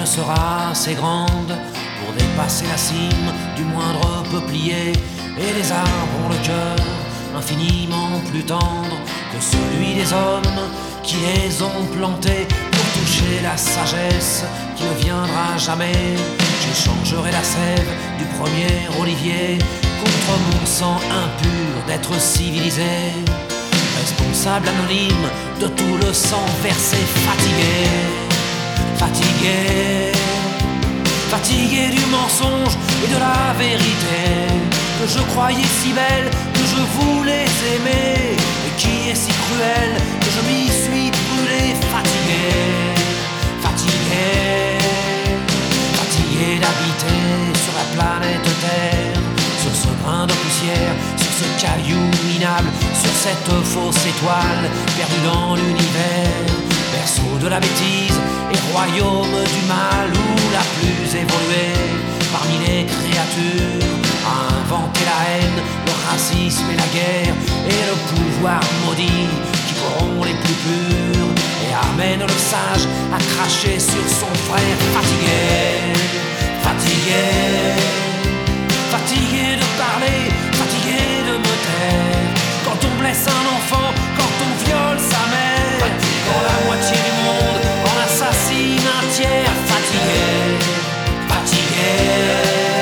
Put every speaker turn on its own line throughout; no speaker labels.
sera assez grande pour dépasser la cime du moindre peuplier. Et les arbres ont le cœur infiniment plus tendre que celui des hommes qui les ont plantés pour toucher la sagesse qui ne viendra jamais. J'échangerai la sève du premier olivier contre mon sang impur d'être civilisé, responsable anonyme de tout le sang versé, fatigué, fatigué, fatigué du mensonge et de la vérité que je croyais si belle, que je voulais aimer, et qui est si cruelle que je m'y suis brûlé, fatigué, fatigué, fatigué d'habiter sur la planète Terre, sur ce grain de poussière, sur ce caillou minable, sur cette fausse étoile perdue dans l'univers, berceau de la bêtise et royaume du mal, où la plus évoluée parmi les créatures a inventé la haine, le racisme et la guerre, et le pouvoir maudit qui corrompt les plus purs et amène le sage à cracher sur son frère, fatigué, fatigué, fatigué de parler, fatigué de me taire. Quand on blesse un enfant, quand on viole sa mère, quand la moitié du monde en assassine un tiers, fatigué, fatigué,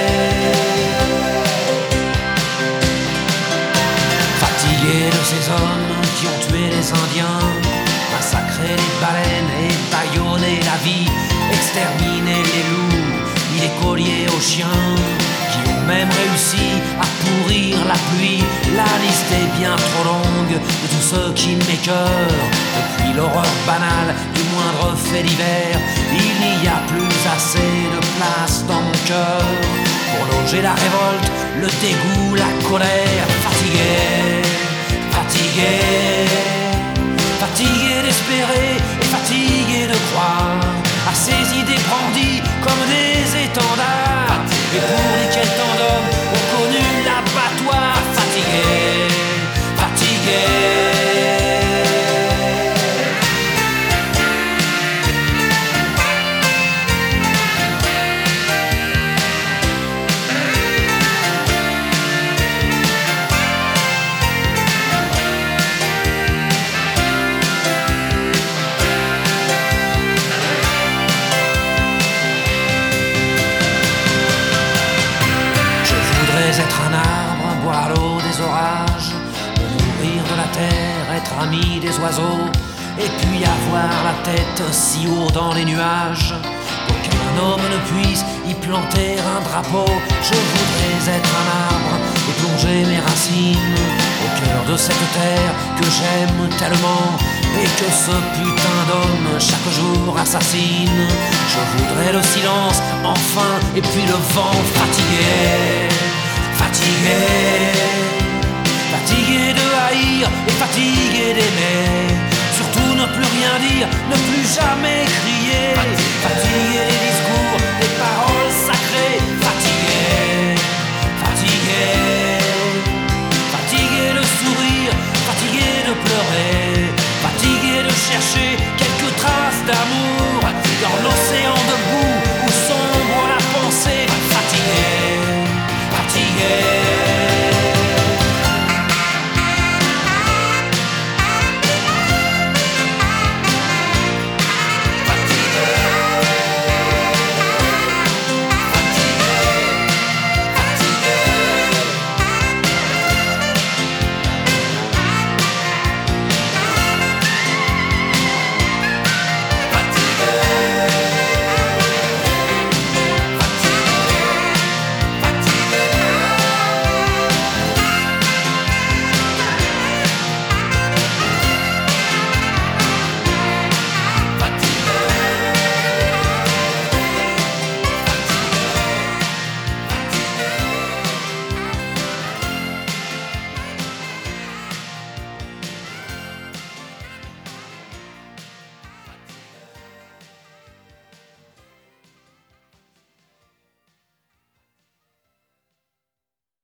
fatigué de ces hommes qui ont tué les Indiens, massacré les baleines et bâillonné la vie, exterminé les loups, mis les colliers aux chiens, qui ont même réussi à pourrir la pluie. La liste est bien trop longue de tous ceux qui m'écœurent. Depuis l'horreur banale du moindre fait divers, il n'y a plus assez de place dans mon cœur pour loger la révolte, le dégoût, la colère. Fatigué, fatigué, fatigué d'espérer et fatigué de croire à ces idées brandies comme des étendards, et pour lesquels tant d'hommes ont connu l'abattoir. Fatigué, fatigué, être un arbre, boire l'eau des orages, me nourrir de la terre, être ami des oiseaux, et puis avoir la tête si haut dans les nuages qu'aucun homme ne puisse y planter un drapeau. Je voudrais être un arbre et plonger mes racines au cœur de cette terre que j'aime tellement et que ce putain d'homme chaque jour assassine. Je voudrais le silence enfin, et puis le vent. Fatigué, fatigué, fatigué de haïr et fatigué d'aimer, surtout ne plus rien dire, ne plus jamais crier, fatigué